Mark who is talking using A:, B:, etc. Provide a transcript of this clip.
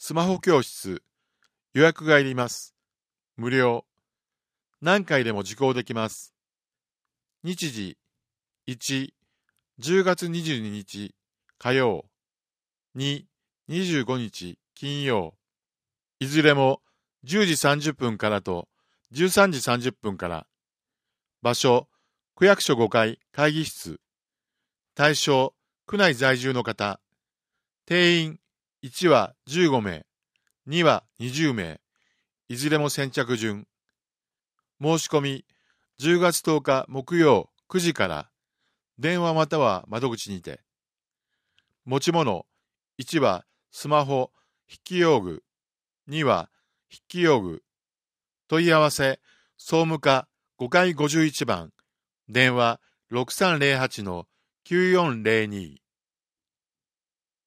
A: スマホ教室。予約がいります。無料。何回でも受講できます。日時1、10月22日火曜。2、25日金曜。いずれも10時30分からと13時30分から。場所、区役所5階会議室。対象、区内在住の方。定員、1は15名、2は20名。いずれも先着順。申し込み、10月10日木曜9時から。電話または窓口にて。持ち物、1はスマホ、筆記用具。2は筆記用具。問い合わせ、総務課5階51番。電話6308-9402。